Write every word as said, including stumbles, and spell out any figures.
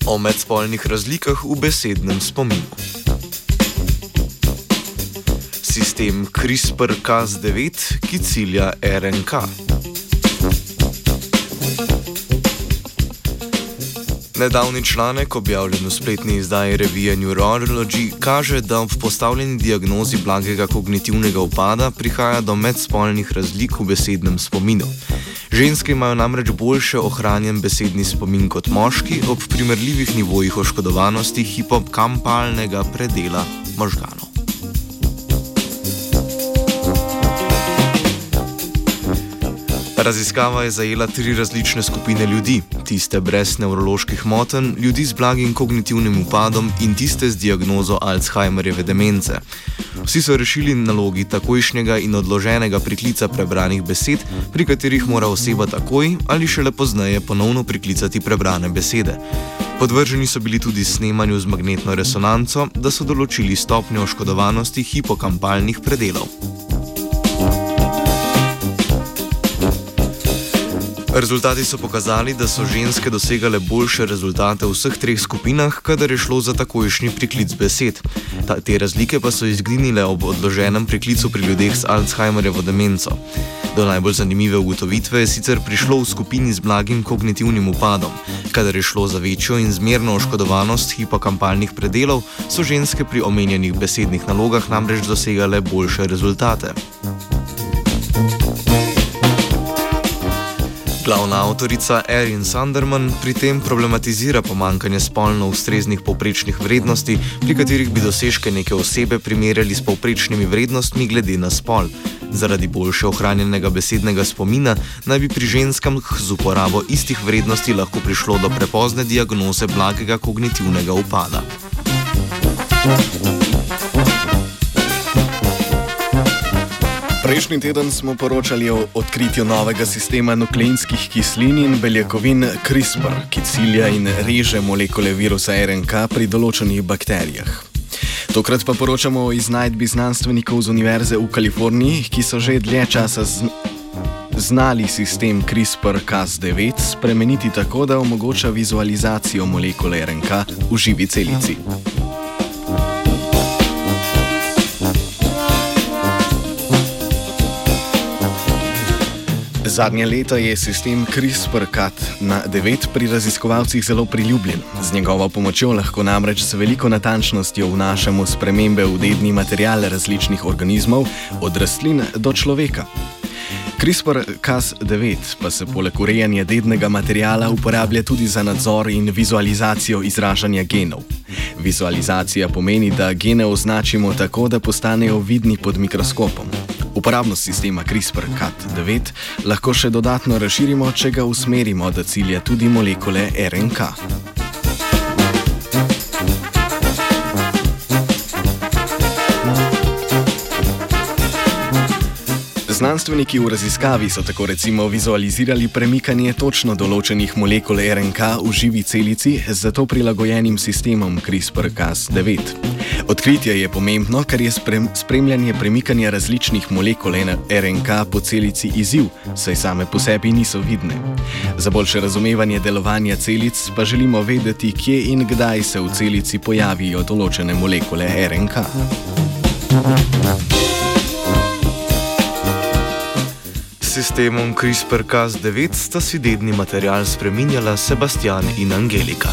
O medspolnih razlikah v besednem spominu. Sistem CRISPR Cas devet, ki cilja R N K. Nedavni članek, objavljen v spletni izdaji revije Neurology, kaže, da ob postavljeni diagnozi blagega kognitivnega upada prihaja do medspolnih razlik v besednem spominu. Ženske imajo namreč boljše ohranjen besedni spomin kot moški ob primerljivih nivojih oškodovanosti hipokampalnega predela možganov. Raziskava je zajela tri različne skupine ljudi: tiste brez nevroloških motenj, ljudi z blagim kognitivnim upadom in tiste z diagnozo Alzheimerjeve demence. Vsi so rešili nalogi takojšnjega in odloženega priklica prebranih besed, pri katerih mora oseba takoj ali šele pozneje ponovno priklicati prebrane besede. Podvrženi so bili tudi snemanju z magnetno resonanco, da so določili stopnjo oškodovanosti hipokampalnih predelov. Rezultati so pokazali, da so ženske dosegale boljše rezultate v vseh treh skupinah, kadar je šlo za takojšnji priklic besed. Ta, te razlike pa so izginile ob odloženem priklicu pri ljudeh z Alzheimerjevo demenco. Do najbolj zanimive ugotovitve je sicer prišlo v skupini z blagim kognitivnim upadom. Kadar je šlo za večjo in zmerno oškodovanost hipokampalnih predelov, so ženske pri omenjenih besednih nalogah namreč dosegale boljše rezultate. Glavna avtorica Erin Sunderman pri tem problematizira pomanjkanje spolno ustreznih povprečnih vrednosti, pri katerih bi dosežke neke osebe primerjali s povprečnimi vrednostmi glede na spol. Zaradi boljše ohranjenega besednega spomina naj bi pri ženskah z uporabo istih vrednosti lahko prišlo do prepozne diagnoze blagega kognitivnega upada. Prejšnji teden smo poročali o odkritju novega sistema nukleinskih kislin in beljakovin CRISPR, ki cilja in reže molekule virusa R N K pri določenih bakterijah. Tokrat pa poročamo o iznajdbi znanstvenikov z Univerze v Kaliforniji, ki so že dlje časa znali sistem CRISPR Cas devet spremeniti tako, da omogoča vizualizacijo molekule R N K v živi celici. Zadnje leta je sistem CRISPR Cas devet pri raziskovalcih zelo priljubljen. Z njegovo pomočjo lahko namreč z veliko natančnostjo vnašamo spremembe v dedni material različnih organizmov, od rastlin do človeka. CRISPR Cas devet pa se poleg urejanja dednega materiala uporablja tudi za nadzor in vizualizacijo izražanja genov. Vizualizacija pomeni, da gene označimo tako, da postanejo vidni pod mikroskopom. Uporabnost sistema CRISPR Cas devet lahko še dodatno razširimo, če ga usmerimo, da cilja tudi molekule R N K. Znanstveniki v raziskavi so tako recimo vizualizirali premikanje točno določenih molekul R N K v živi celici z zato prilagojenim sistemom CRISPR Cas devet. Odkritje je pomembno, ker je spremljanje premikanja različnih molekul R N K po celici izziv, saj same po sebi niso vidne. Za boljše razumevanje delovanja celic pa želimo vedeti, kje in kdaj se v celici pojavijo določene molekule R N K. S sistemom CRISPR Cas devet sta si dedni material spreminjala Sebastian in Angelika.